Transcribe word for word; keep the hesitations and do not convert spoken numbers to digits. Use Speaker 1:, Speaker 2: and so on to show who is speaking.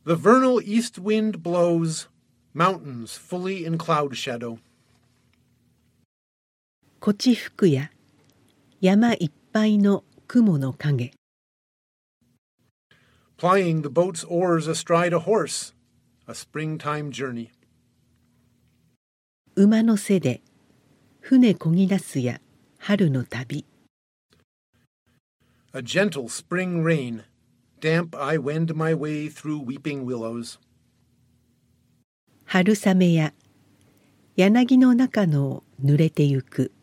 Speaker 1: The vernal east wind blows, mountains fully in cloud shadow.
Speaker 2: こち吹くや、山いっぱいの雲の影。
Speaker 1: Plying the boat's oars astride a horse, a springtime journey.
Speaker 2: 馬の背で、船こぎ出すや、春の旅。
Speaker 1: A gentle spring rain, damp I wend my way through weeping willows.
Speaker 2: 春雨や、柳の中の濡れてゆく。